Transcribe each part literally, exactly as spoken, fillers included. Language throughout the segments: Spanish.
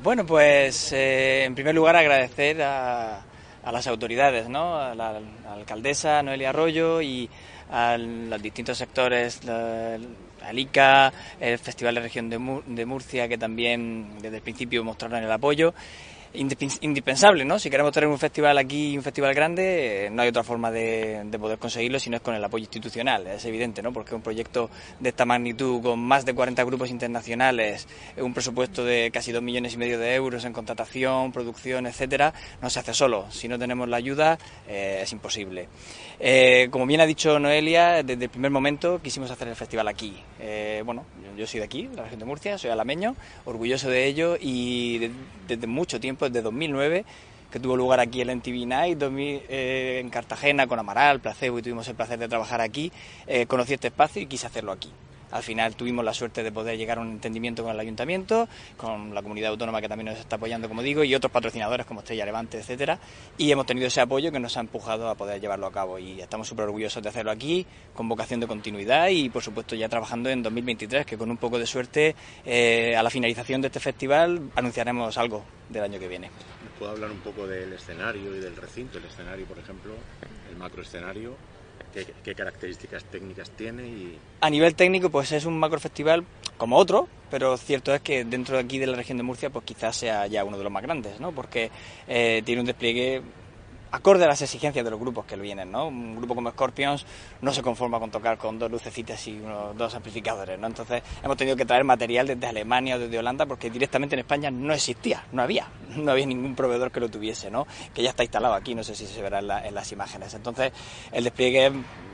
Bueno, pues eh, en primer lugar agradecer a, a las autoridades, ¿no? A la, a la alcaldesa Noelia Arroyo y a los distintos sectores, la, al I C A, el Festival de Región de, Mur de Murcia, que también desde el principio mostraron el apoyo. Indispensable, ¿no? Si queremos tener un festival aquí, un festival grande, no hay otra forma de, de poder conseguirlo si no es con el apoyo institucional, es evidente, ¿no? Porque un proyecto de esta magnitud, con más de cuarenta grupos internacionales, un presupuesto de casi dos millones y medio de euros en contratación, producción, etcétera, no se hace solo. Si no tenemos la ayuda, eh, es imposible. Eh, como bien ha dicho Noelia, desde el primer momento quisimos hacer el festival aquí. Eh, bueno, yo soy de aquí, de la región de Murcia, soy alameño, orgulloso de ello y de, desde mucho tiempo, desde dos mil nueve, que tuvo lugar aquí el M T V Night dos mil, eh, en Cartagena con Amaral, Placebo, y tuvimos el placer de trabajar aquí, eh, conocí este espacio y quise hacerlo aquí. Al final tuvimos la suerte de poder llegar a un entendimiento con el ayuntamiento, con la comunidad autónoma que también nos está apoyando, como digo, y otros patrocinadores como Estrella Levante, etcétera. Y hemos tenido ese apoyo que nos ha empujado a poder llevarlo a cabo y estamos súper orgullosos de hacerlo aquí, con vocación de continuidad y, por supuesto, ya trabajando en dos mil veintitrés, que con un poco de suerte, eh, a la finalización de este festival, anunciaremos algo del año que viene. ¿Puedo hablar un poco del escenario y del recinto? El escenario, por ejemplo, el macroescenario. ¿Qué, ¿Qué características técnicas tiene? Y... A nivel técnico, pues es un macrofestival como otro, pero cierto es que dentro de aquí de la región de Murcia, pues quizás sea ya uno de los más grandes, ¿no? Porque eh, tiene un despliegue acorde a las exigencias de los grupos que vienen, ¿no? Un grupo como Scorpions no se conforma con tocar con dos lucecitas y unos dos amplificadores, ¿no? Entonces hemos tenido que traer material desde Alemania o desde Holanda porque directamente en España no existía, no había, no había ningún proveedor que lo tuviese, ¿no? Que ya está instalado aquí, no sé si se verá en, la, en las imágenes. Entonces el despliegue es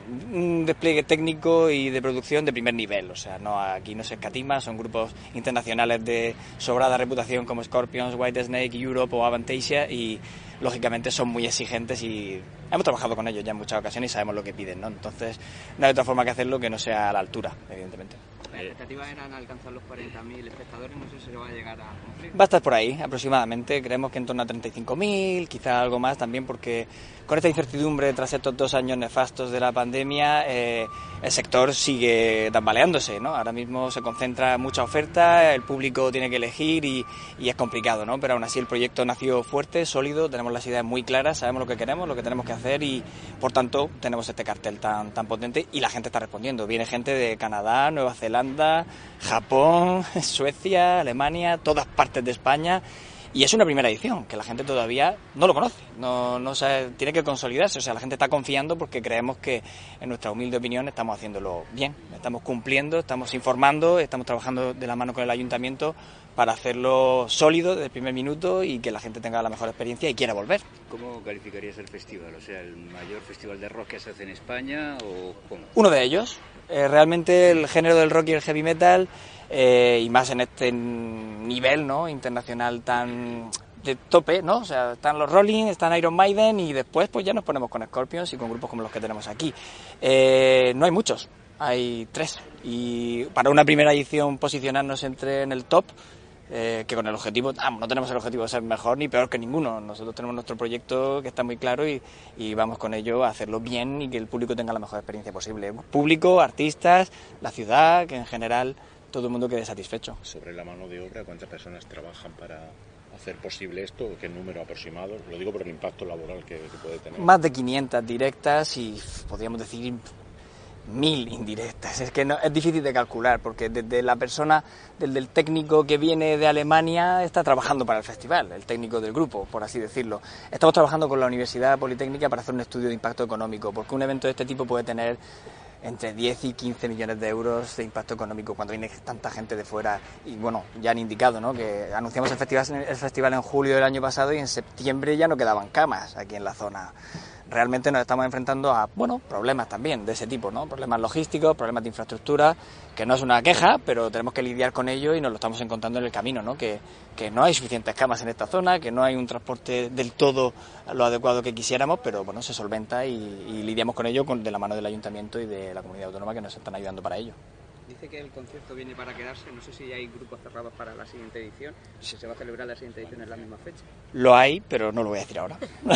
un despliegue técnico y de producción de primer nivel, o sea, no aquí no se escatima, son grupos internacionales de sobrada reputación como Scorpions, Whitesnake, Europe o Avantasia y lógicamente son muy exigentes y hemos trabajado con ellos ya en muchas ocasiones y sabemos lo que piden, ¿no? Entonces no hay otra forma que hacerlo que no sea a la altura, evidentemente. Las expectativas eran alcanzar los cuarenta mil espectadores, no sé si se va a llegar a cumplir. Va a estar por ahí, aproximadamente, creemos que en torno a treinta y cinco mil, quizá algo más también, porque con esta incertidumbre tras estos dos años nefastos de la pandemia, eh, el sector sigue tambaleándose, ¿no? Ahora mismo se concentra mucha oferta, el público tiene que elegir y, y es complicado, ¿no? Pero aún así el proyecto nació fuerte, sólido, tenemos las ideas muy claras, sabemos lo que queremos, lo que tenemos que hacer y, por tanto, tenemos este cartel tan, tan potente y la gente está respondiendo. Viene gente de Canadá, Nueva Zelanda, Japón, Suecia, Alemania, todas partes de España. Y es una primera edición, que la gente todavía no lo conoce, no, no sabe, tiene que consolidarse, o sea, la gente está confiando porque creemos que, en nuestra humilde opinión, estamos haciéndolo bien, estamos cumpliendo, estamos informando, estamos trabajando de la mano con el ayuntamiento para hacerlo sólido desde el primer minuto y que la gente tenga la mejor experiencia y quiera volver. ¿Cómo calificarías el festival? O sea, ¿el mayor festival de rock que se hace en España o cómo? Uno de ellos. Eh, realmente el género del rock y el heavy metal, eh, y más en este nivel, ¿no?, internacional tan de tope, ¿no? O sea, están los Rolling, están Iron Maiden y después pues ya nos ponemos con Scorpions y con grupos como los que tenemos aquí. Eh, no hay muchos, hay tres. Y para una primera edición posicionarnos entre en el top, Eh, que con el objetivo, ah, no tenemos el objetivo de ser mejor ni peor que ninguno, nosotros tenemos nuestro proyecto que está muy claro y, y vamos con ello a hacerlo bien y que el público tenga la mejor experiencia posible, público, artistas, la ciudad, que en general todo el mundo quede satisfecho. Sobre la mano de obra, ¿cuántas personas trabajan para hacer posible esto? ¿Qué número aproximado? Lo digo por el impacto laboral que, que puede tener. Más de quinientas directas y podríamos decir mil indirectas. Es que no, es difícil de calcular porque desde la persona, desde el técnico que viene de Alemania está trabajando para el festival, el técnico del grupo, por así decirlo. Estamos trabajando con la Universidad Politécnica para hacer un estudio de impacto económico, porque un evento de este tipo puede tener entre diez y quince millones de euros de impacto económico cuando viene tanta gente de fuera. Y bueno, ya han indicado, ¿no?, que anunciamos el festival, el festival en julio del año pasado y en septiembre ya no quedaban camas aquí en la zona. Realmente nos estamos enfrentando a, bueno, problemas también de ese tipo, ¿no? Problemas logísticos, problemas de infraestructura, que no es una queja, pero tenemos que lidiar con ello y nos lo estamos encontrando en el camino, ¿no? Que, que no hay suficientes camas en esta zona, que no hay un transporte del todo lo adecuado que quisiéramos, pero bueno, se solventa y, y lidiamos con ello con, de la mano del ayuntamiento y de la comunidad autónoma que nos están ayudando para ello. Dice que el concierto viene para quedarse, no sé si hay grupos cerrados para la siguiente edición, si se va a celebrar la siguiente edición en la misma fecha. Lo hay, pero no lo voy a decir ahora.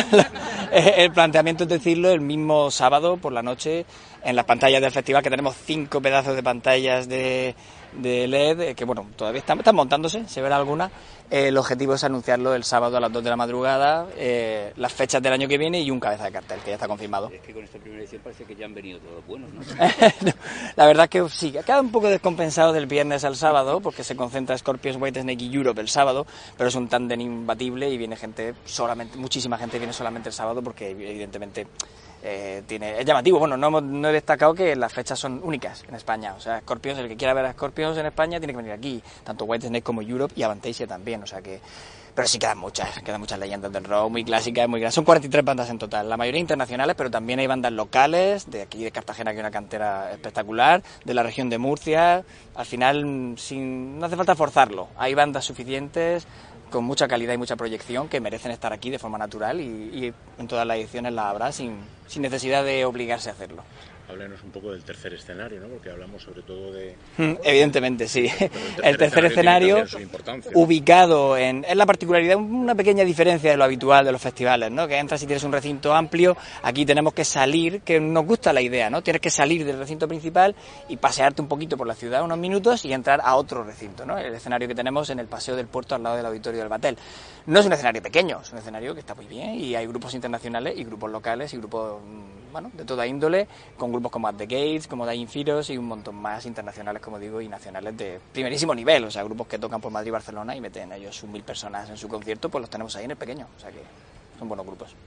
El planteamiento es decirlo el mismo sábado por la noche en las pantallas del festival, que tenemos cinco pedazos de pantallas de de L E D, que bueno, todavía están, están montándose, se verá alguna. Eh, el objetivo es anunciarlo el sábado a las dos de la madrugada, eh, las fechas del año que viene y un cabeza de cartel, que ya está confirmado. Es que con esta primera edición parece que ya han venido todos buenos, ¿no? No, la verdad es que sí, queda un poco descompensado del viernes al sábado, porque se concentra Scorpions, Whitesnake y Europe el sábado, pero es un tándem imbatible y viene gente solamente, muchísima gente viene solamente el sábado porque evidentemente eh, tiene, es llamativo. Bueno, no, no he destacado que las fechas son únicas en España, o sea, Scorpions, el que quiera ver a Scorpions en España tiene que venir aquí, tanto Whitesnake como Europe y Avantasia también, o sea que... Pero sí quedan muchas, quedan muchas leyendas del rock, muy clásicas, muy grandes. Son cuarenta y tres bandas en total, la mayoría internacionales, pero también hay bandas locales, de aquí de Cartagena, que hay una cantera espectacular, de la región de Murcia. Al final, sin, no hace falta forzarlo, hay bandas suficientes, con mucha calidad y mucha proyección, que merecen estar aquí de forma natural y, y en todas las ediciones las habrá sin, sin necesidad de obligarse a hacerlo. Háblenos un poco del tercer escenario, ¿no? Porque hablamos sobre todo de... Evidentemente, sí. El tercer, el tercer escenario, escenario ubicado en... Es la particularidad, una pequeña diferencia de lo habitual de los festivales, ¿no? Que entras y tienes un recinto amplio, aquí tenemos que salir, que nos gusta la idea, ¿no? Tienes que salir del recinto principal y pasearte un poquito por la ciudad unos minutos y entrar a otro recinto, ¿no? El escenario que tenemos en el Paseo del Puerto al lado del Auditorio del Batel. No es un escenario pequeño, es un escenario que está muy bien y hay grupos internacionales y grupos locales y grupos, bueno, de toda índole, con grupos como At the Gates, como Dying Fetus y un montón más internacionales, como digo, y nacionales de primerísimo nivel, o sea, grupos que tocan por Madrid y Barcelona y meten ellos sus mil personas en su concierto, pues los tenemos ahí en el pequeño, o sea que son buenos grupos.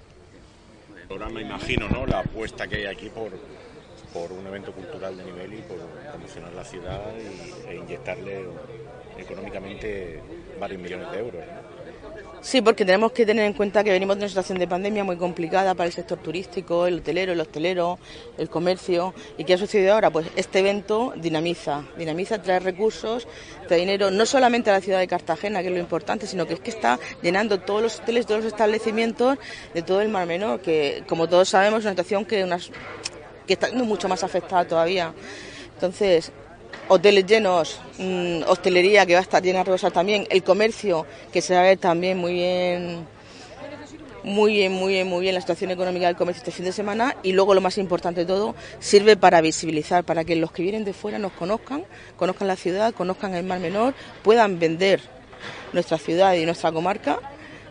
Ahora me imagino, ¿no?, la apuesta que hay aquí por, por un evento cultural de nivel y por promocionar la ciudad y, e inyectarle económicamente varios millones de euros, ¿no? Sí, porque tenemos que tener en cuenta que venimos de una situación de pandemia muy complicada para el sector turístico, el hotelero, el hostelero, el comercio. ¿Y qué ha sucedido ahora? Pues este evento dinamiza, dinamiza, trae recursos, trae dinero, no solamente a la ciudad de Cartagena, que es lo importante, sino que es que está llenando todos los hoteles, todos los establecimientos de todo el Mar Menor, que como todos sabemos es una situación que, unas, que está mucho más afectada todavía. Entonces... hoteles llenos, mmm, hostelería que va a estar llena de rebosar también, el comercio que se va a ver también muy bien, muy bien, muy bien, muy bien la situación económica del comercio este fin de semana y luego lo más importante de todo, sirve para visibilizar, para que los que vienen de fuera nos conozcan, conozcan la ciudad, conozcan el Mar Menor, puedan vender nuestra ciudad y nuestra comarca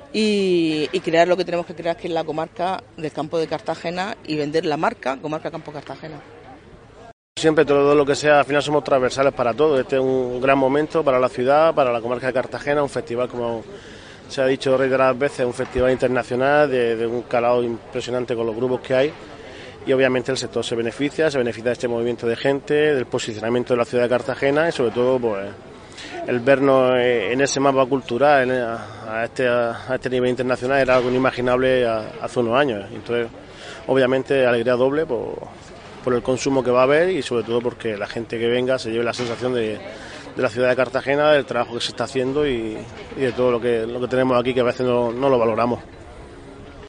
y, y crear lo que tenemos que crear, que es la comarca del Campo de Cartagena y vender la marca Comarca Campo Cartagena. Siempre todo lo que sea, al final somos transversales para todo. Este es un gran momento para la ciudad, para la comarca de Cartagena, un festival, como se ha dicho reiteradas veces, un festival internacional de, de un calado impresionante con los grupos que hay y obviamente el sector se beneficia, se beneficia de este movimiento de gente, del posicionamiento de la ciudad de Cartagena y sobre todo pues el vernos en ese mapa cultural a este, a este nivel internacional era algo inimaginable hace unos años. Entonces, obviamente, alegría doble por, por el consumo que va a haber y sobre todo porque la gente que venga se lleve la sensación de, de la ciudad de Cartagena, del trabajo que se está haciendo y, y de todo lo que, lo que tenemos aquí que a veces no, no lo valoramos.